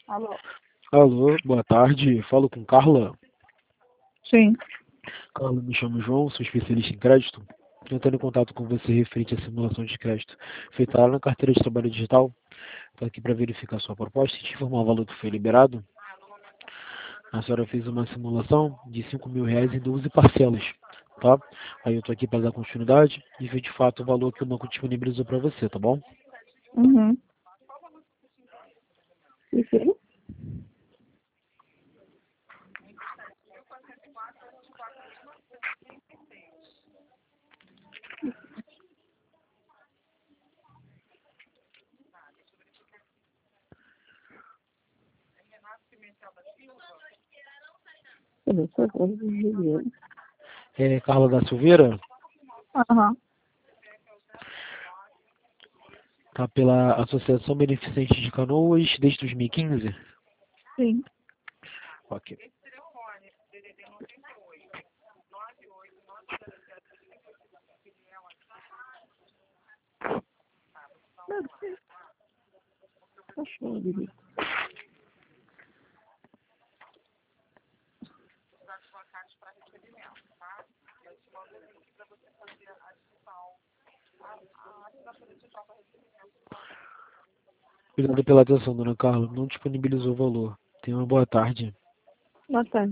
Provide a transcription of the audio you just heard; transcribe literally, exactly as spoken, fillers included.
Alô? Alô, boa tarde. Falo com Carla. Sim. Carla, me chamo João, sou especialista em crédito. Entrando em contato com você referente à simulação de crédito feita lá na carteira de trabalho digital. Estou aqui para verificar sua proposta e te informar o valor que foi liberado. A senhora fez uma simulação de cinco mil reais em doze parcelas, tá? Aí eu estou aqui para dar continuidade e ver de fato o valor que o banco disponibilizou para você, tá bom? Uhum. E sim? Eu sou a de Juliana. É, Carla da Silveira, Aham. tá pela Associação Beneficente de Canoas desde dois mil e quinze? Sim. Ok. Cachorro de Obrigado pela atenção, dona Carla. Não disponibilizou o valor. Tenha uma boa tarde. Boa tarde.